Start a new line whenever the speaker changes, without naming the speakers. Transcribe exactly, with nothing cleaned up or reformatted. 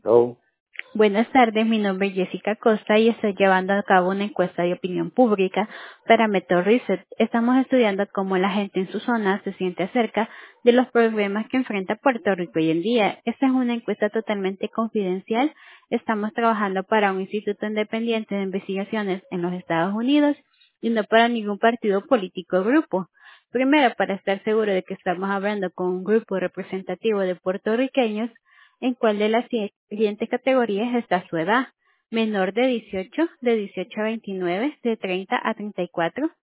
Oh,
Buenas tardes, mi nombre es Jessica Costa y estoy llevando a cabo una encuesta de opinión pública para Meto Research. Estamos estudiando cómo la gente en su zona se siente acerca de los problemas que enfrenta Puerto Rico hoy en día. Esta es una encuesta totalmente confidencial. Estamos trabajando para un instituto independiente de investigaciones en los Estados Unidos y no para ningún partido político o grupo. Primero, para estar seguro de que estamos hablando con un grupo representativo de puertorriqueños, ¿en cuál de las sie- siguientes categorías está su edad? Menor de dieciocho, de dieciocho a veintinueve, de treinta a treinta y cuatro,